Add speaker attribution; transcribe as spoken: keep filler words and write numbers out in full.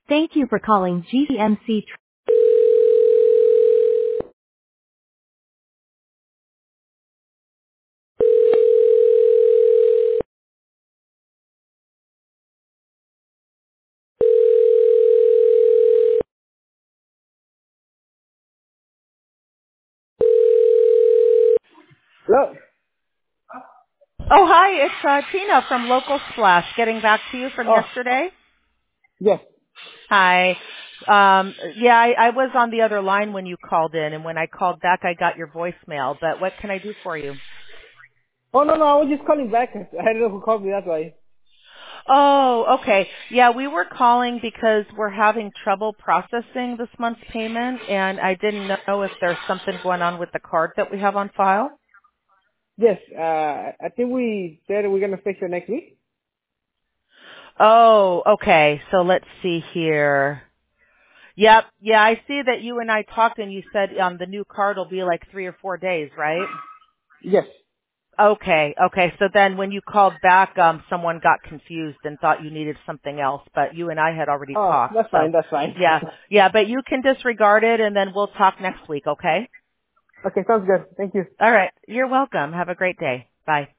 Speaker 1: Thank you for calling G C M C. Hello.
Speaker 2: Oh, hi, it's uh, Tina from Local Splash, getting back to you from
Speaker 1: Oh,
Speaker 2: yesterday.
Speaker 1: yes.
Speaker 2: Hi. Um, yeah, I, I was on the other line when you called in, and when I called back, I got your voicemail. But what can I do for you?
Speaker 1: Oh, no, no, I was just calling back. I don't know who called me, that's why.
Speaker 2: Oh, okay. Yeah, we were calling because we're having trouble processing this month's payment, and I didn't know if there's something going on with the card that we have on file.
Speaker 1: Yes, uh, I think we said we're going to fix it next week.
Speaker 2: Oh, okay. So let's see here. Yep. Yeah, I see that you and I talked and you said um the new card will be like three or four days, right?
Speaker 1: Yes.
Speaker 2: Okay. Okay. So then when you called back, um someone got confused and thought you needed something else, but you and I had already
Speaker 1: Oh,
Speaker 2: talked.
Speaker 1: that's
Speaker 2: So
Speaker 1: fine, that's fine.
Speaker 2: yeah. Yeah, but you can disregard it and then we'll talk next week, okay?
Speaker 1: Okay, sounds good. Thank you.
Speaker 2: All right. You're welcome. Have a great day. Bye.